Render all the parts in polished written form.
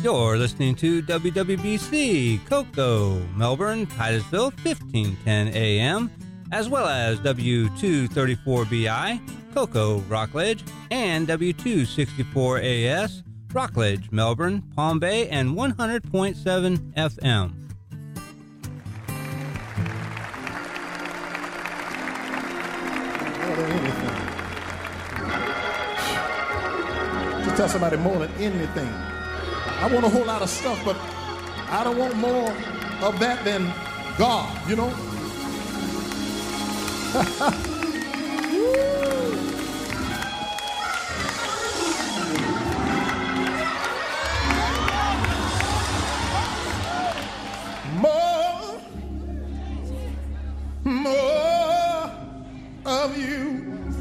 You're listening to WWBC, Cocoa, Melbourne, Titusville, 1510 AM, as well as W234BI, Cocoa, Rockledge, and W264AS, Rockledge, Melbourne, Palm Bay, and 100.7 FM. More than anything. Just tell somebody more than anything. I want a whole lot of stuff, but I don't want more of that than God, you know? More of you.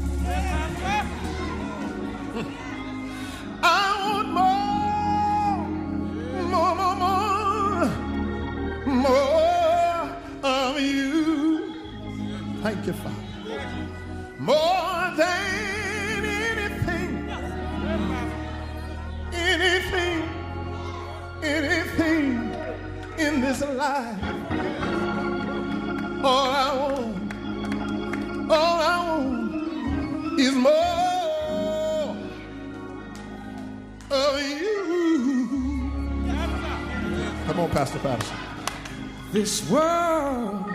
I want more of you. Thank you, Father. More than anything in this life. All I want is more of you. Come on, Pastor Patterson. This world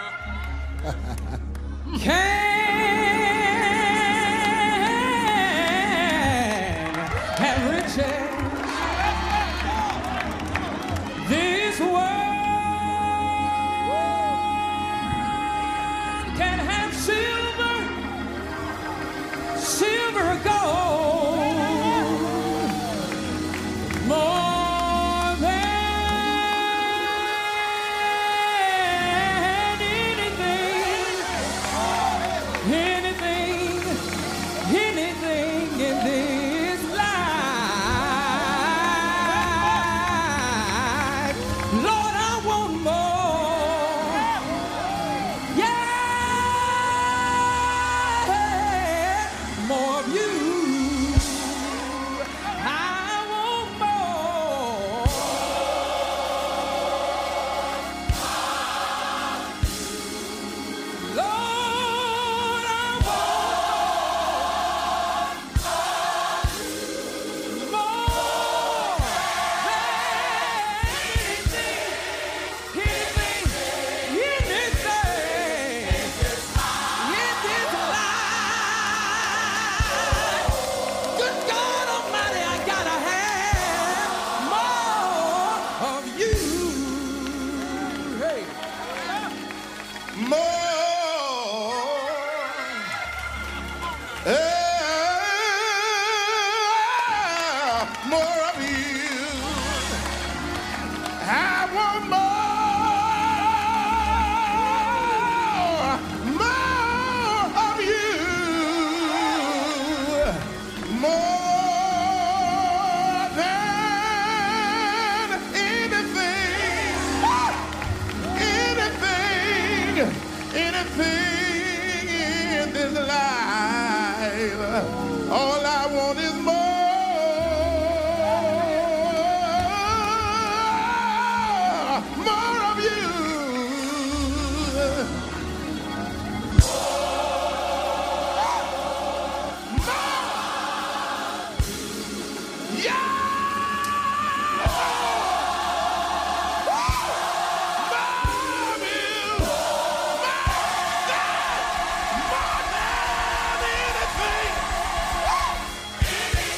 can have riches. This world can have silver or gold, more than anything in this life. Lord, I want more. Yeah, more of you. I want more. Lord, I want more than anything in this life. Good God Almighty, I gotta have more of you. Hey. More of you. I want more of you. More than anything in this life. All I want is more of you. Yeah! Anything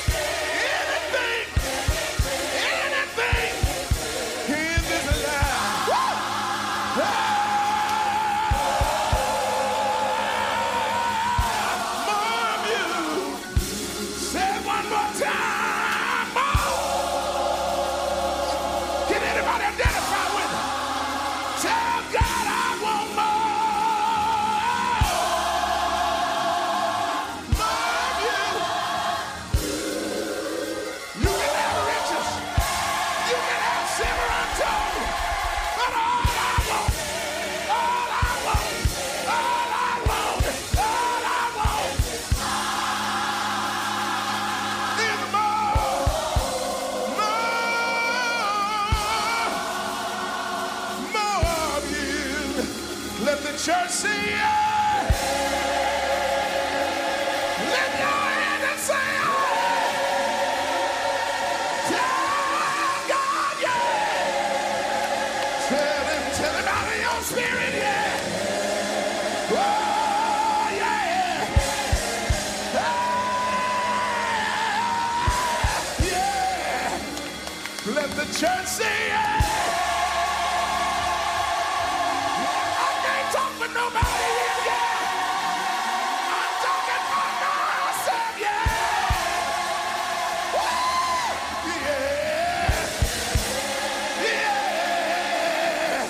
Church, say yeah. I can't talk for nobody here, yeah. I'm talking for myself, yeah. Woo! Yeah. Yeah.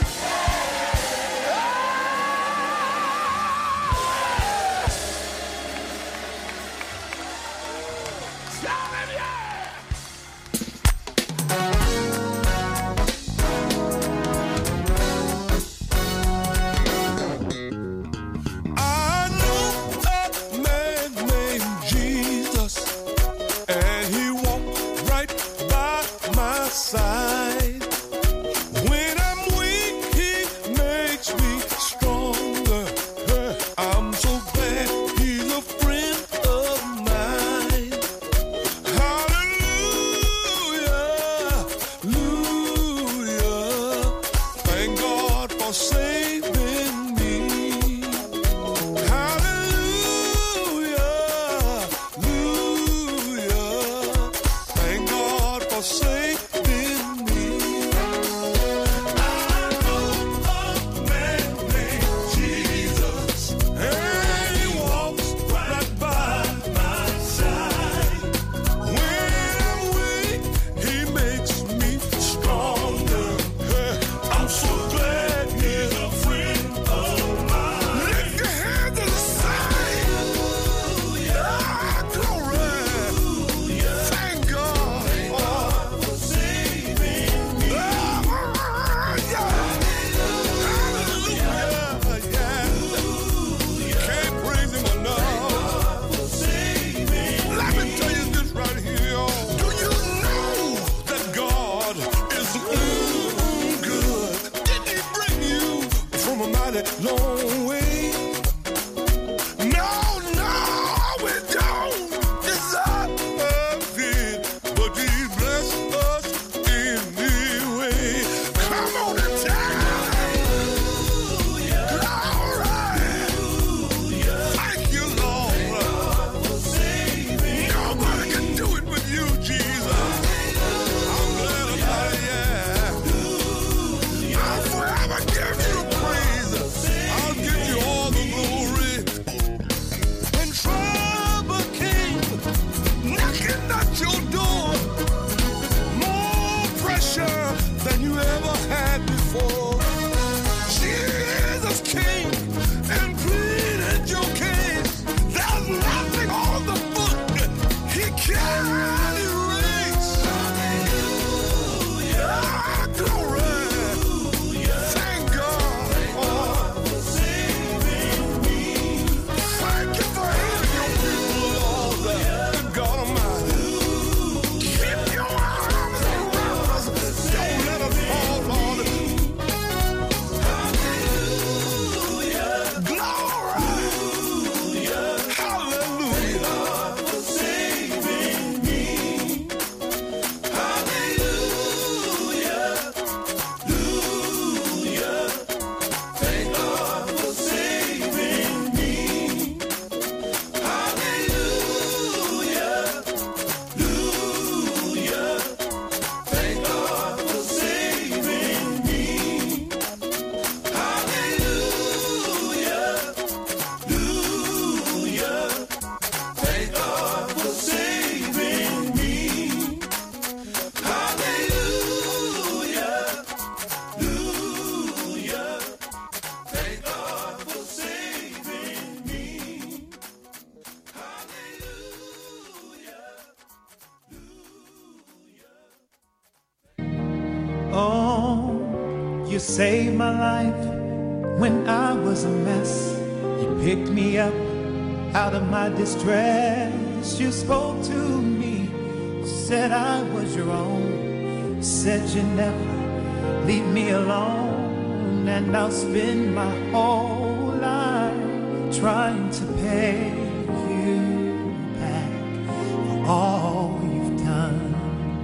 Shout it, yeah. Side. When I'm weak, he makes me stronger. I'm so glad he's a friend of mine. Hallelujah, hallelujah. Thank God for saving me. Hallelujah, hallelujah. Thank God for saving me. Long way. No, we don't deserve it, but he blessed us anyway. Come on and tell glory. Thank you, Lord. Nobody can do it with you, Jesus. I'm glad about it, yeah. I'll forever give you praise. I'll give you all the glory. When trouble came knocking at your door, more pressure than you ever had before, Jesus came and pleaded your case. There's nothing on the book he can't erase. Hallelujah, glory. Thank God. Thank you for healing your people, Lord. Good God Almighty. Keep your arms around us. Don't let us fall, Lord. Glory. Hallelujah. For saving me. Hallelujah. Hallelujah. Thank God for saving me. Hallelujah, hallelujah. Thank God for saving me. Hallelujah, hallelujah. Thank God for saving me. Hallelujah, hallelujah. Thank God for saving me. Oh, you saved my life when I was a mess. You picked me up out of my distress. You spoke to me, said I was your own. Said you never leave me alone. And I'll spend my whole life trying to pay you back for all you've done.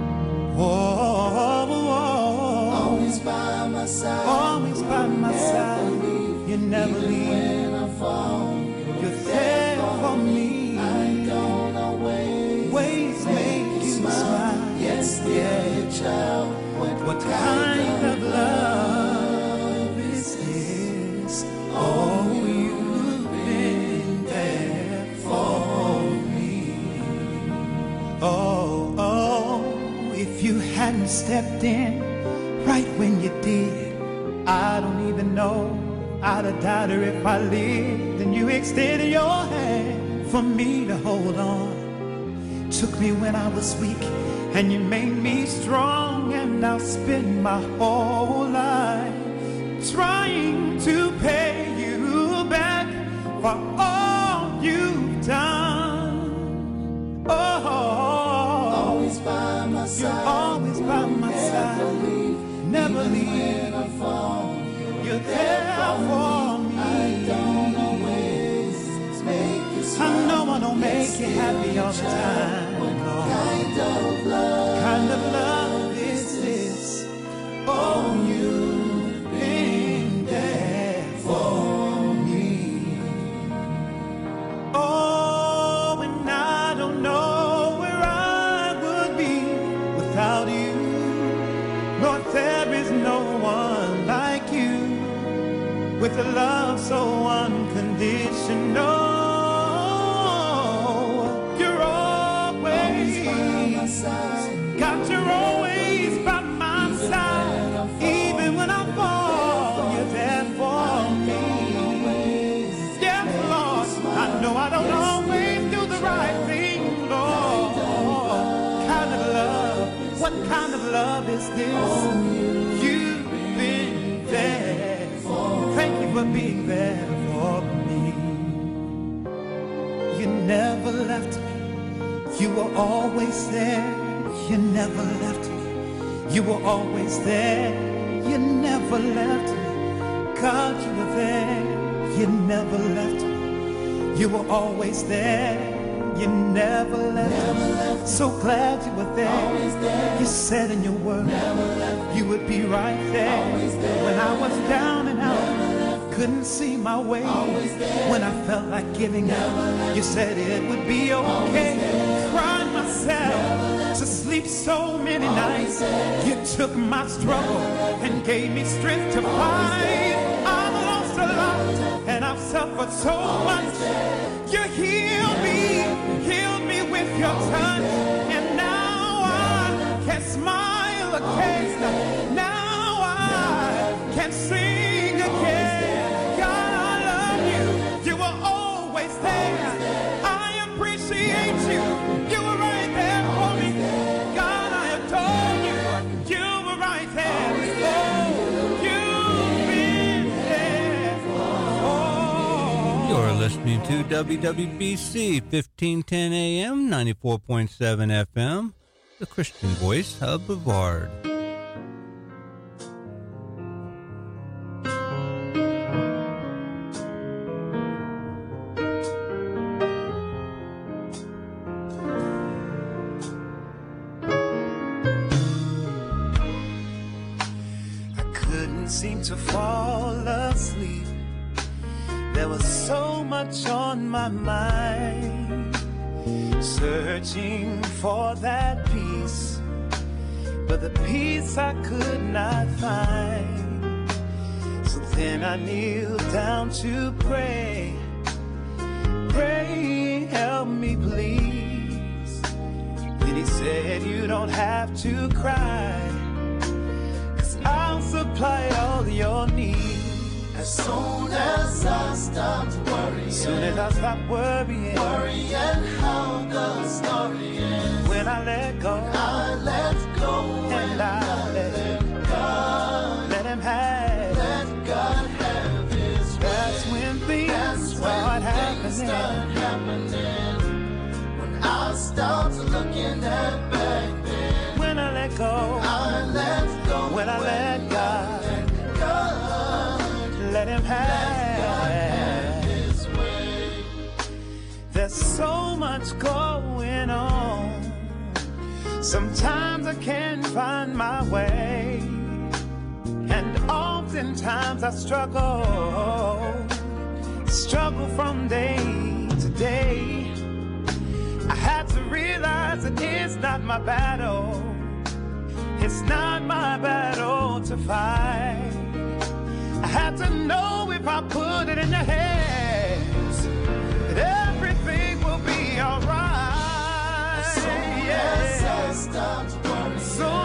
Always by my side. Always by my side. You never leave. When I fall, you're there for me. I don't always make you smile. Yes, dear child. If you hadn't stepped in right when you did, I don't even know I'd have died or if I lived. And you extended your hand for me to hold on. Took me when I was weak and you made me strong. And I'll spend my whole life trying to pay you back for all you've done. Oh, Always by my side. you're always by my side. Never leave. When I fall, You're there for me. I don't always make you smile. I know I don't make you happy all the time. What No. kind of love Kind of love is this? Oh, you've been there for me. Oh, and I don't know where I would be without you. Lord, there is no one like you with a love so unconditional. You're always by my side. God, you're always by my side. Even when I fall, you're there for me. Yes, Lord, I know I don't always do the right thing, Lord. Kind of love, what kind of love is this? You've been there. Thank you for being there for me. You never left me. You were always there. You never left me. You were always there. You never left me. God, you were there. You never left me. You were always there. You never left me. So glad you were there. You said in your word you would be right there. When I was down and out, couldn't see my way. When I felt like giving up, you said it would be okay. Cried myself to sleep so many nights. You took my struggle and gave me strength to fight. I've lost a lot and I've suffered so much. You healed me with your touch. And now I can smile again. Now I can sing again. God, I love you. You were always there. I appreciate you. You were right there for me. God, I adore you. You were right there. Oh, you've been there. Oh. You're listening to WWBC 1510 AM, 94.7 FM, the Christian voice of Brevard. I couldn't seem to fall asleep. There was so much on my mind, searching for that peace, but the peace I could not find. So then I kneeled down to pray. Pray, help me please. Then he said, you don't have to cry, 'cause I'll supply all your needs. As soon as I stopped worrying, Soon as I stop worrying, worrying how the story ends, when I let go, I let go and I let God, let him have. let God have His way. That's when things That's start when things start happening. happening. When I stopped looking at back then, When I let go, I let go. when I let God, God, let him have have. His way. There's so much going on. Sometimes I can't find my way, and oftentimes I struggle from day to day. I had to realize that it's not my battle. It's not my battle to fight. I had to know if I put it in your hands that alright. As soon as I stopped worrying, Soon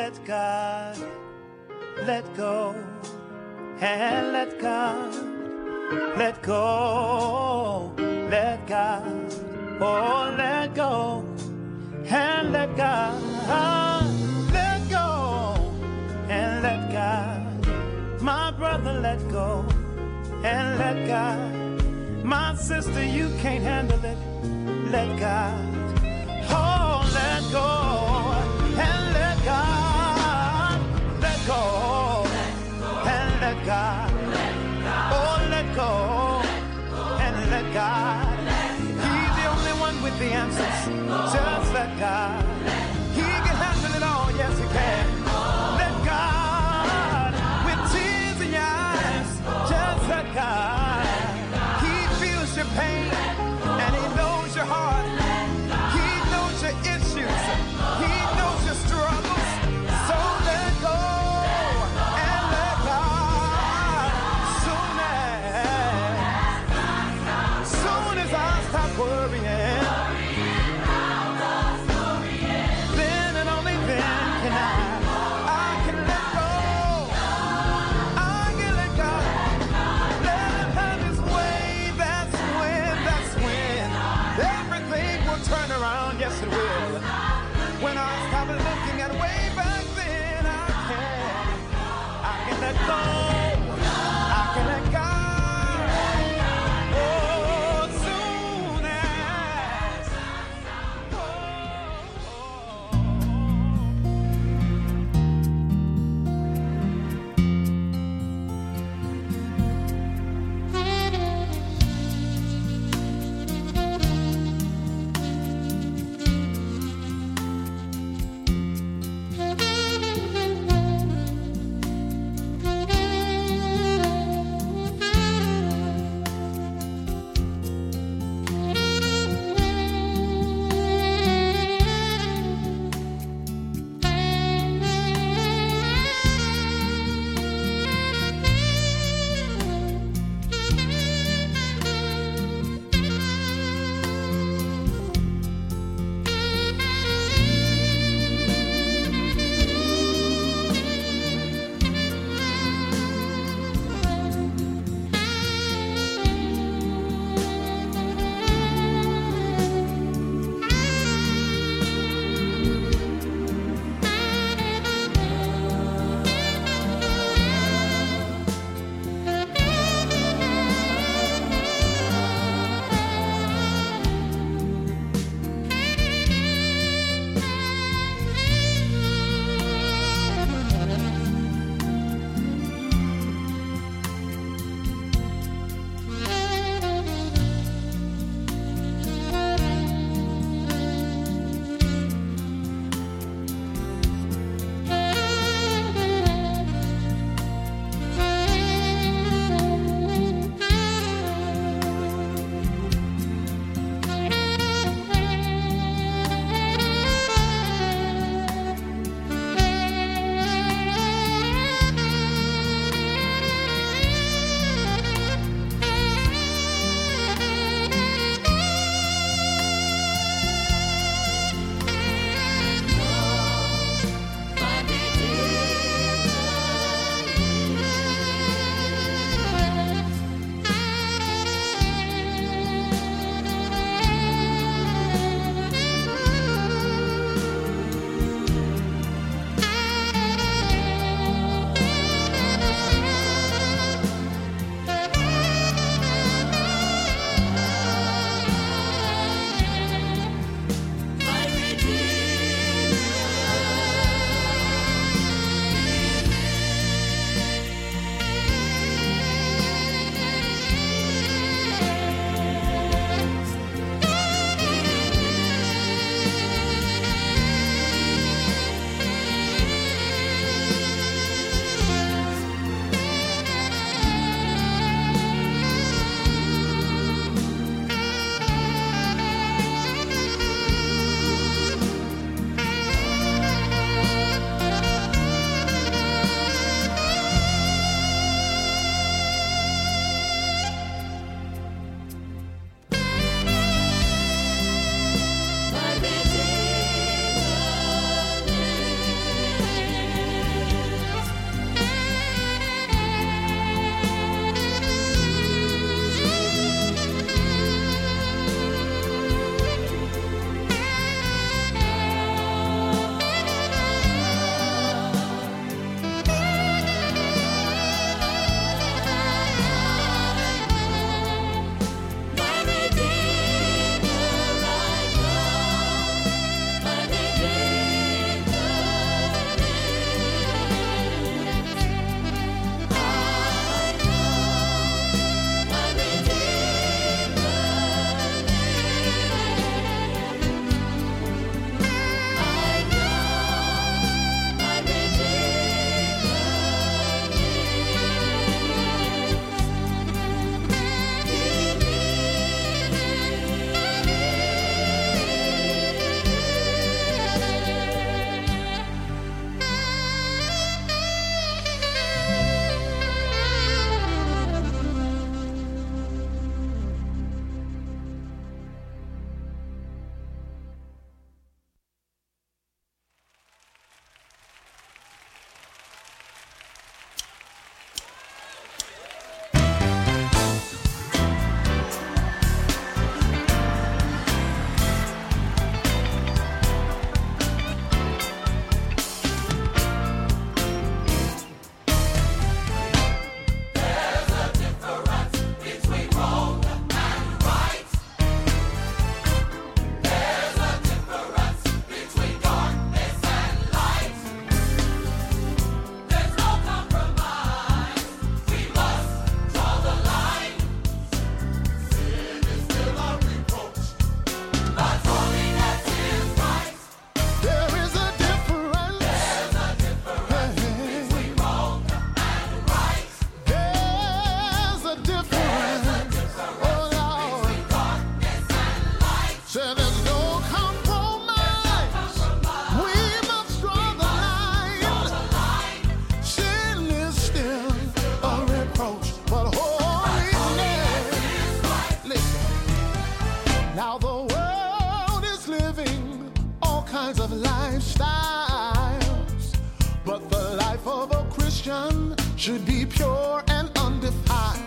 let God, let go, and let God, let go, let God, oh, let go, and let God, let go, and let God, my brother, let go, and let God, my sister, you can't handle it, let God, oh, let go, and let God, let go, and let God, oh, let go, and let God, He's the only one with the answers, just let God, He can handle it all, yes He can, let God, with tears in your eyes, just let God, He feels your pain, and He knows your heart, He knows your issues, He knows your struggles, so let go, and let God, soon as I stop worrying, then and only then can I can let go, I can let go, let Him have His way, that's when everything will turn around, yes it will, when I stop looking at way back then, I can let go, I can let go, oh, soon as, where there's no compromise. We must draw the line. Sin is still a reproach, but holiness. Listen. Now the world is living all kinds of lifestyles, but the life of a Christian should be pure and undefiled.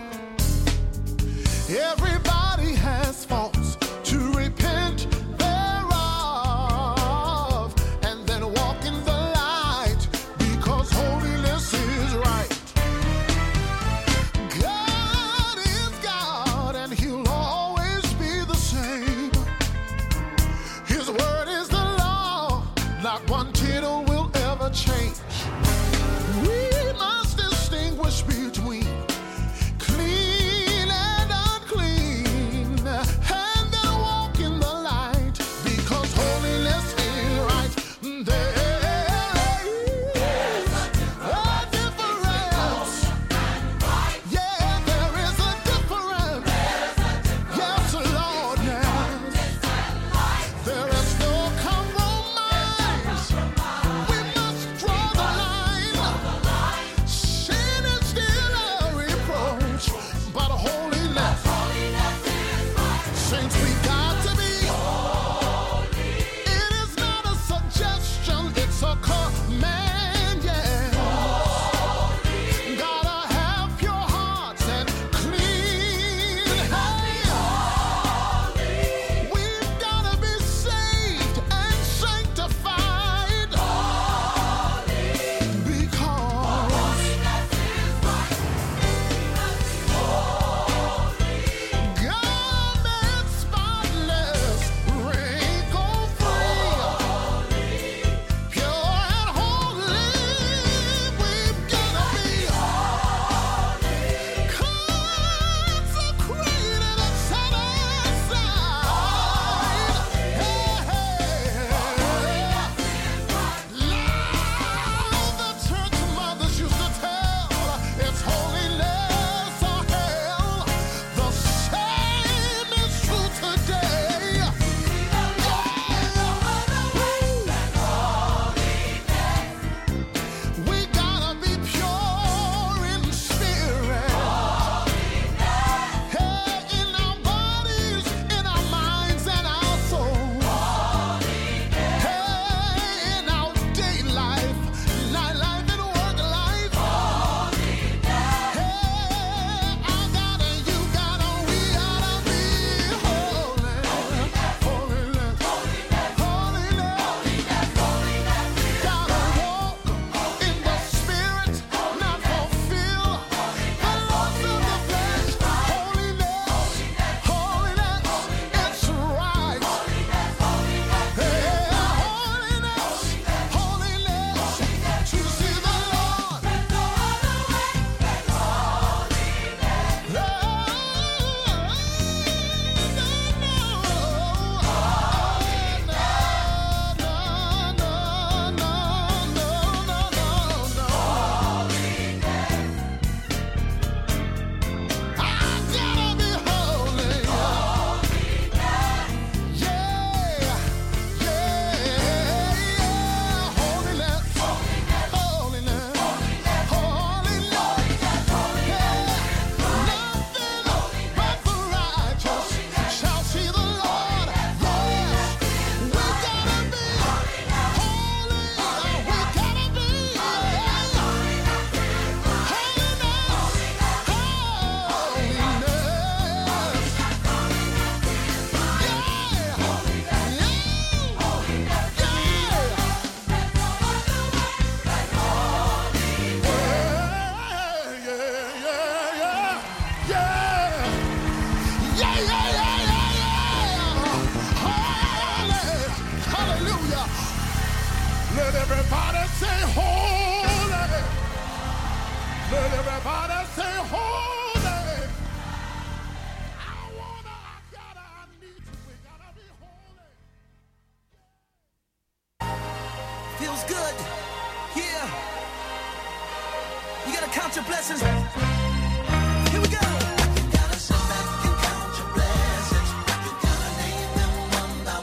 Everybody has faults to repent thereof, and then walk in the light, because holiness is right. God is God, and he'll always be the same. His word is the law, not one tittle will ever change. We must distinguish between clean and unclean, and then walk in the light, because holiness is right. There is a difference. Yeah, there is a difference. Yes, Lord, yes. There is no compromise. We must draw the line. Sin is still a reproach, but holiness. Saints, we got to be. It is not a suggestion, it's a command, yes. Gotta have pure hearts and clean hands. We've gotta be saved and sanctified, because God made spotless, wrinkle-free, pure and holy. We've gotta be consecrated and set aside. Now the church mothers used to tell, it's holiness or hell. The same is true today. We gotta be pure in spirit. Hey, in our bodies, in our minds, and our souls. Hey, in our day life, night life, and work life. Hey, I gotta, you gotta, we gotta be holy. Holiness. Gotta walk in the spirit, not fulfill the lusts of the flesh. Holiness, it's right. Hey, holiness, to see the Lord. I gotta be holy. Holiness. Nothing but the righteous shall see the Lord. Yes, we gotta be holy. We gotta be Hallelujah. Let everybody say holy. Let everybody say holy. I wanna, I gotta, I need to. We gotta be holy. Feels good. Yeah. You gotta count your blessings. Here we go. You gotta sit back and count your blessings. You gotta name them one by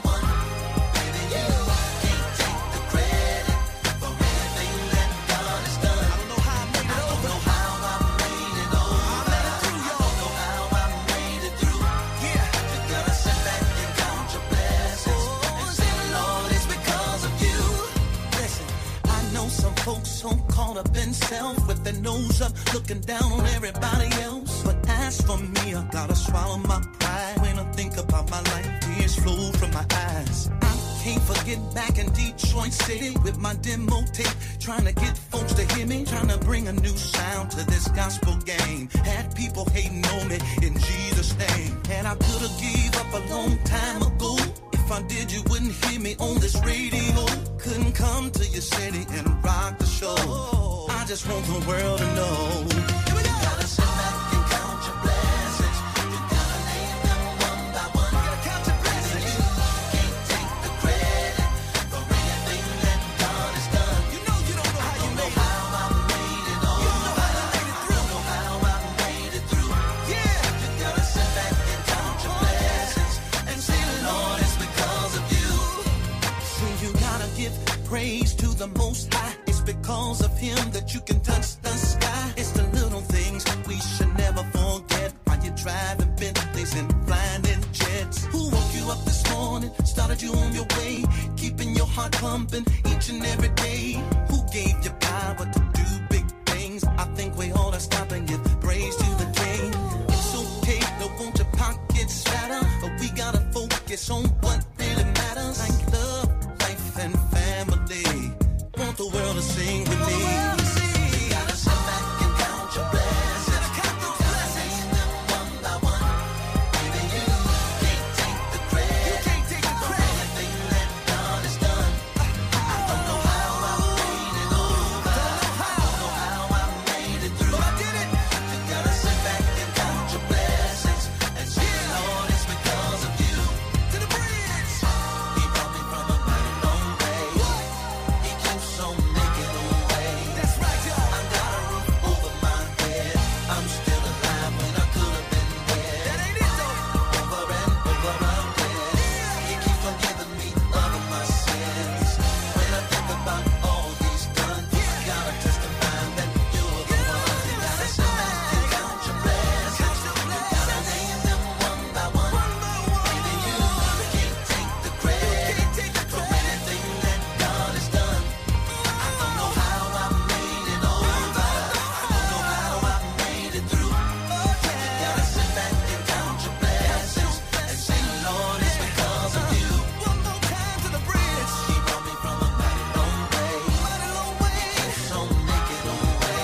up in self with their nose up, looking down on everybody else. But as for me, I gotta swallow my pride when I think about my life. Tears flow from my eyes. I can't forget back in Detroit City with my demo tape, trying to get folks to hear me, trying to bring a new sound to this gospel game. Had people hating on me in Jesus' name, and I could have gave up a long time ago. If I did, you wouldn't hear me on this radio. Couldn't come to your city and rock the show. I just want the world to know. Here we go. Gotta sit back and count your blessings. You gotta name them one by one. You gotta count your blessings. You can't take the credit for anything that God has done. You know you don't know how you made it. How I made it over. You don't know how I made it through. Don't know how I made it through. Yeah. You gotta sit back and count your blessings and say, Lord, it's because of you. See, you gotta give praise to the Most High. It's because of Him that you can touch the sky. It's the little things we should never forget while you're driving Bentleys and flying in jets. Who woke you up this morning, started you on your way, keeping your heart pumping each and every day? Who gave you power to do big things? I think we ought to stop and give praise to the King. It's okay, don't want your pockets fatter, but we gotta focus on what really matters, like love, life, and family. Want the world to sing with me. You gotta sit back and count your blessings. You gotta name them one by one. Baby, you can't take the credit for anything that God has done. I don't know how I made it over. I don't know how I made it through. But I did it. You gotta sit back and count your blessings and say, Lord, it's because of you. To the bridge. He brought me from a mighty long way. He keeps on making a way. That's right, y'all. I got a roof over my head. I'm still alive when I could have been dead. That ain't it, though. Over and over again. He keeps on giving me all of my sins. When I think about all He's done, I gotta testify that you're the one. You gotta sit back and count your blessings. You gotta name them one by one. Baby, you can't take the credit for anything that God has done. I don't know how I made it over. I don't know how I made it through. You gotta sit back and count your blessings and say, Lord, it's because of you. One more time to the bridge. He brought me from a mighty long way. He keeps on making a way.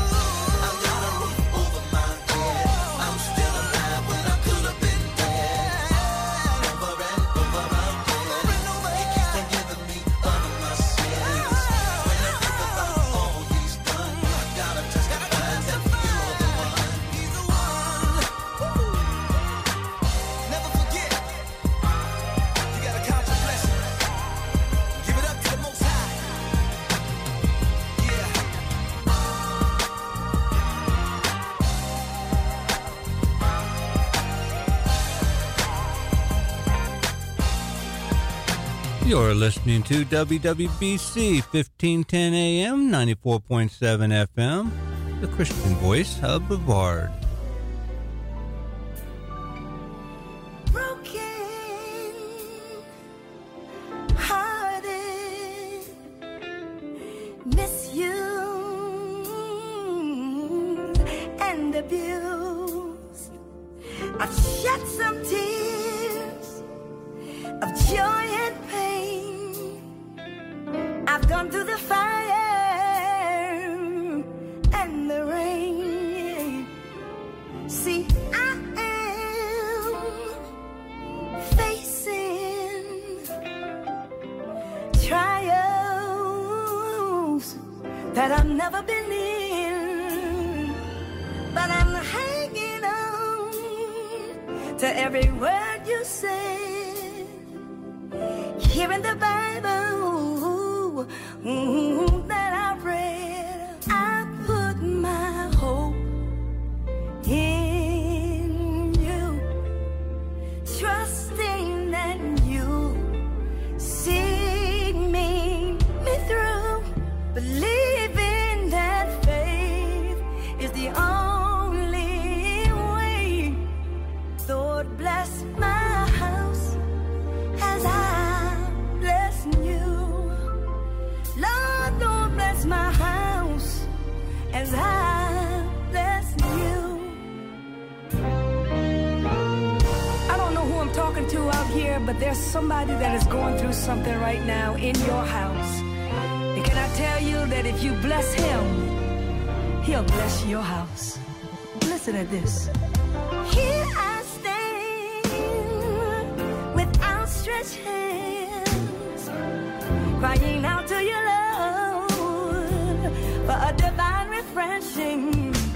I got a roof over my head. I'm still alive when I could have been dead. Over and over again. He keeps on giving me all of my sins. When I think about all He's done, I gotta testify that you're the one. He's the one. Never forget. You gotta count your blessings. Give it up to the Most High. Yeah. You're listening to WWBC 1510 AM, 94.7 FM, the Christian Voice of Brevard. Broken hearted, misused and abused. I've shed some tears of joy and pain. I've gone through the fire and the rain. See, I am facing trials that I've never been in, but I'm hanging on to every word you said here in the Bible that I read. I put my hope in you, trusting that you see me through, believing that faith is the only way. Lord, bless my house as I bless you. Lord, but there's somebody that is going through something right now in your house. And can I tell you that if you bless him, he'll bless your house. Listen to this. Here I stand with outstretched hands, crying out to you, Lord, for a divine refreshing.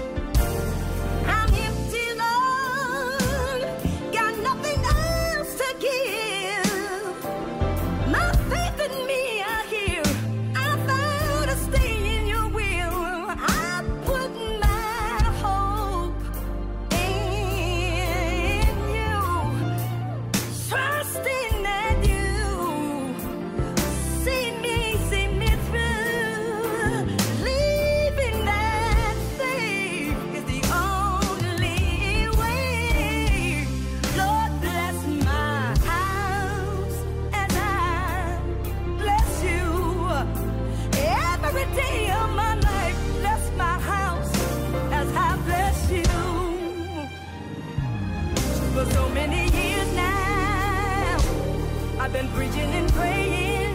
I've been preaching and praying,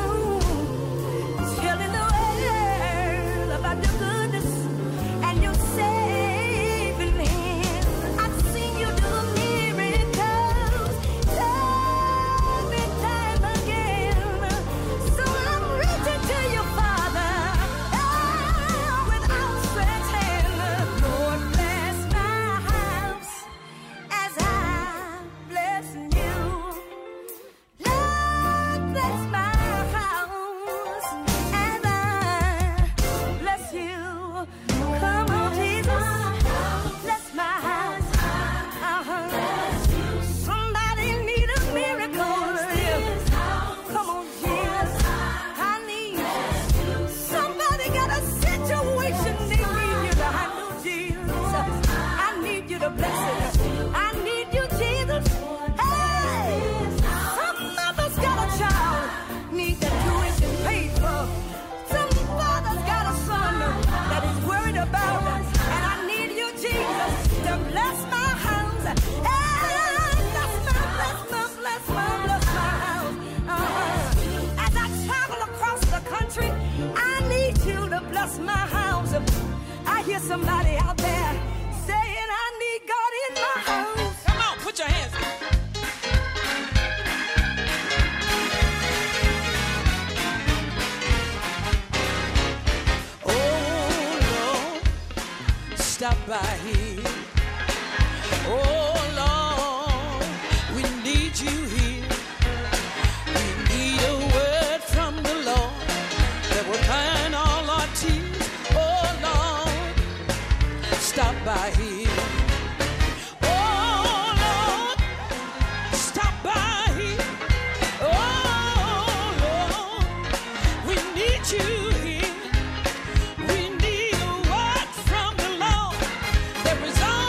telling the world about your goodness and your saving hand. I've seen you do miracles time and time again. So I'm reaching to you, Father, with outstretched hand. Lord, bless my house as I bless you. Bless my house and I bless you. Come on, Jesus, bless my house. Somebody need a miracle. Come on, Jesus, I need. Somebody got a situation they need you to handle, Jesus. I need you to bless it. I need you, Jesus. Hey, some mother's got a child, need the tuition paid for. Some father's got a son that is worried about us. And I need you, Jesus, to bless my house. Hey, bless my house. As I travel across the country, I need you to bless my house. I hear somebody out there saying I need God in my house. Come on, put your hands up. Stop by here. Oh Lord, we need you here. We need a word from the Lord that will find all our tears. Oh Lord, stop by here. Oh Lord, stop by here. Oh Lord, we need you here. We need a word from the Lord that resolves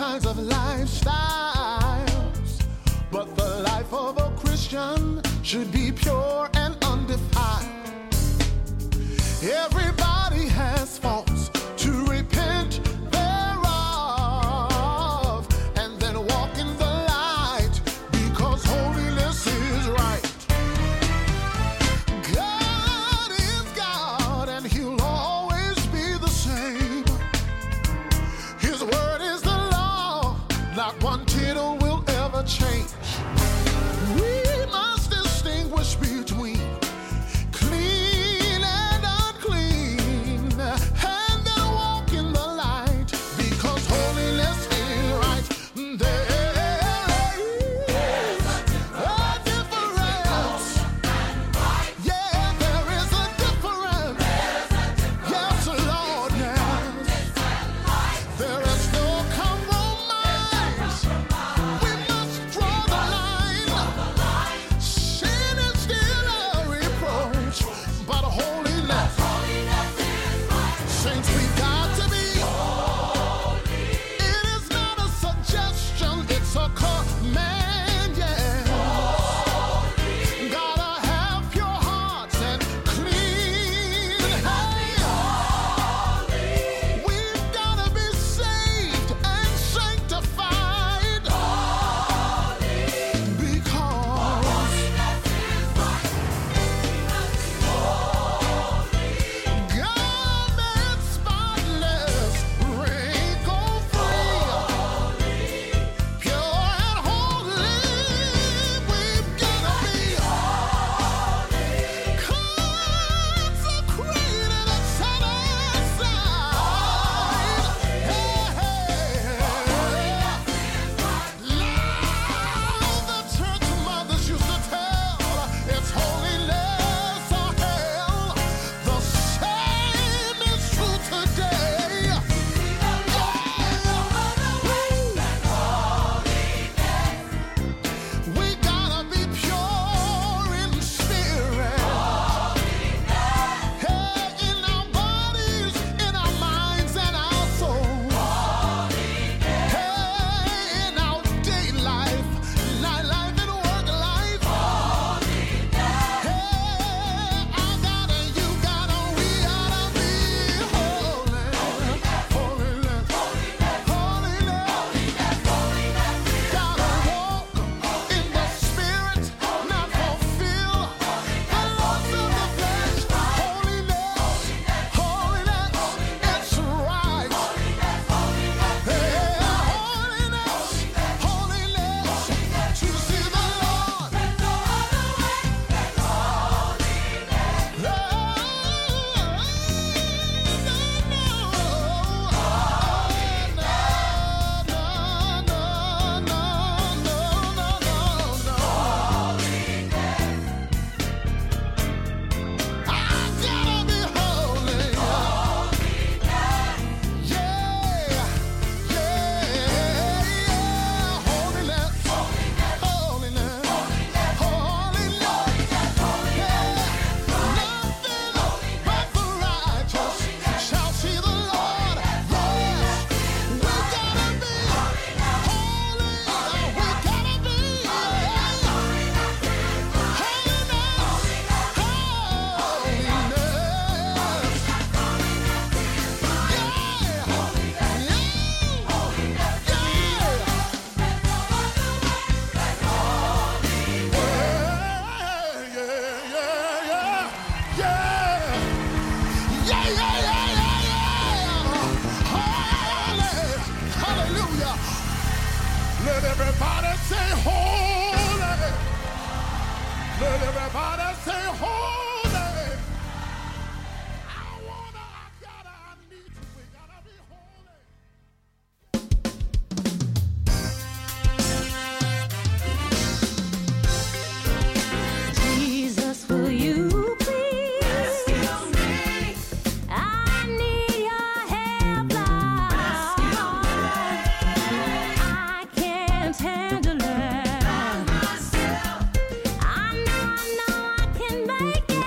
kinds of lifestyles, but the life of a Christian should be pure and undefiled. Everybody has faults to repent thereof, and then walk in the light, because holiness is right. God is God, and he'll always be the same. His word is the law, not one tittle will ever change. We must distinguish between clean and unclean, and then walk in the light, because holiness is right. There is a difference. Yeah, there is a difference. Yes, Lord, yes. There is no compromise. We must draw the line. Sin is still a reproach, but holiness. Saints, we got to be. It is not a suggestion, it's a command, yeah. Gotta have pure hearts and clean hands. We've gotta be saved and sanctified, because God made spotless, wrinkle-free, pure and holy. We've gotta be consecrated and set aside. Now the church mothers used to tell, it's holiness or hell. The same is true today. We gotta be pure in spirit. Hey, in our bodies, in our minds, and our souls. Hey, in our day life, night life, and work life. Hey, I gotta, you gotta, we gotta be holy. Holiness. Gotta walk in the spirit, not fulfill the lusts of the flesh. Holiness, it's right. Holiness, to see the Lord. I gotta be holy. Holiness. Nothing but the righteous shall see the Lord. Yes, we gotta be holy. We gotta be Hallelujah. Let everybody say holy. Let everybody say holy. I wanna, I gotta, I need to. We gotta be holy. Jesus, will you please rescue me? I need your help, Lord. I can't handle it. I know I can make it.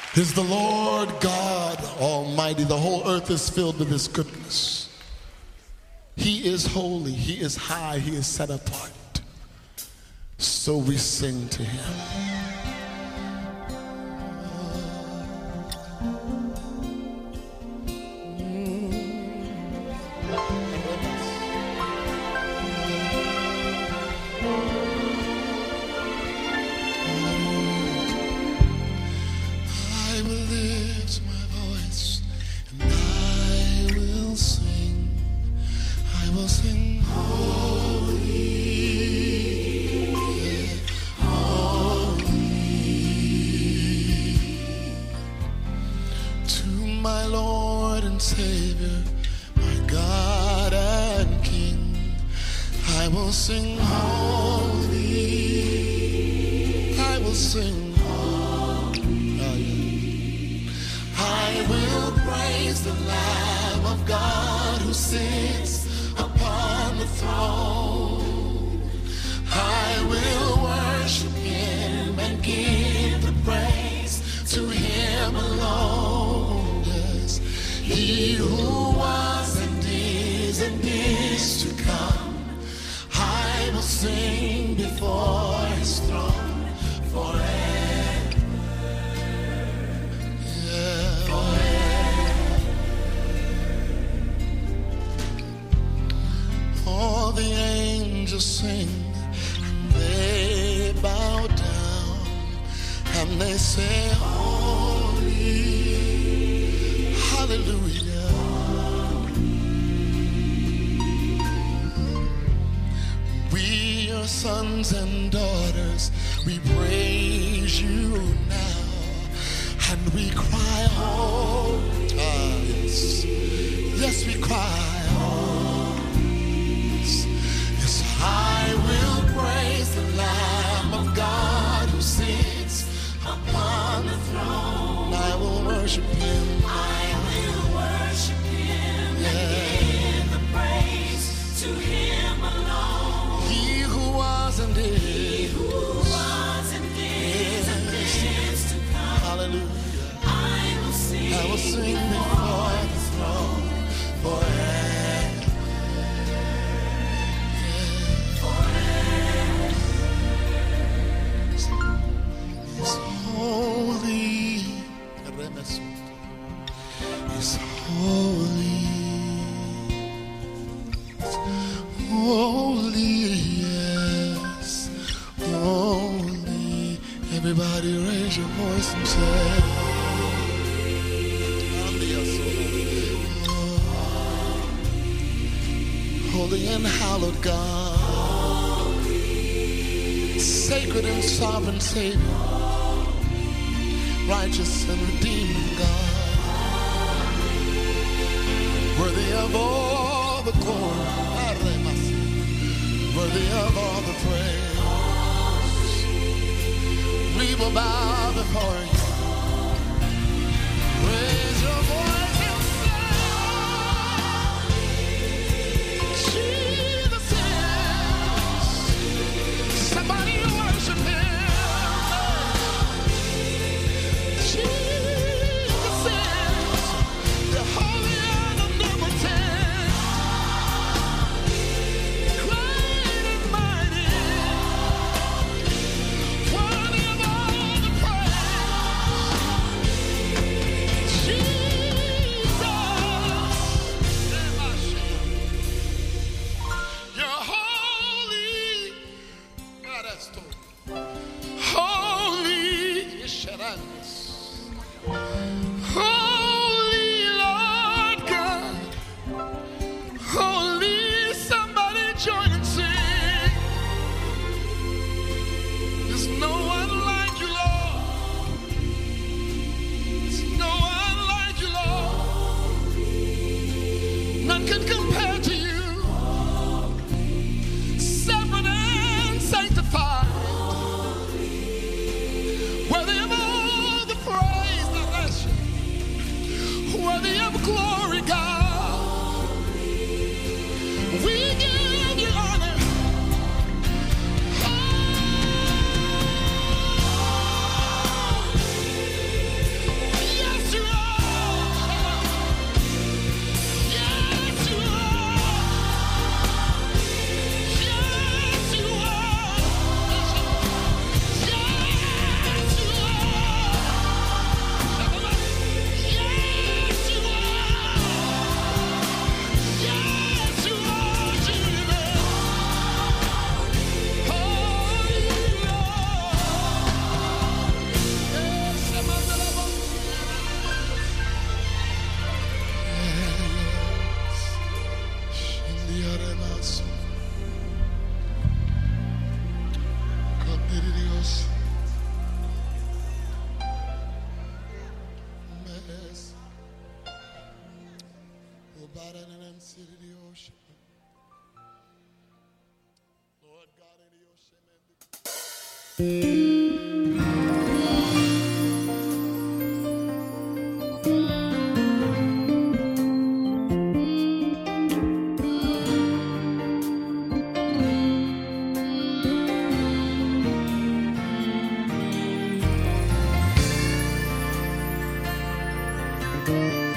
is the Lord God Almighty. The whole earth is filled with His goodness. He is holy, He is high, He is set apart. So we sing to Him. Savior, righteous and redeeming God, worthy of all the glory, worthy of all the praise. We will bow before you. Raise your voice and say, Jesus is. Somebody worship Him. God and an MC to the ocean. Lord God in the ocean. And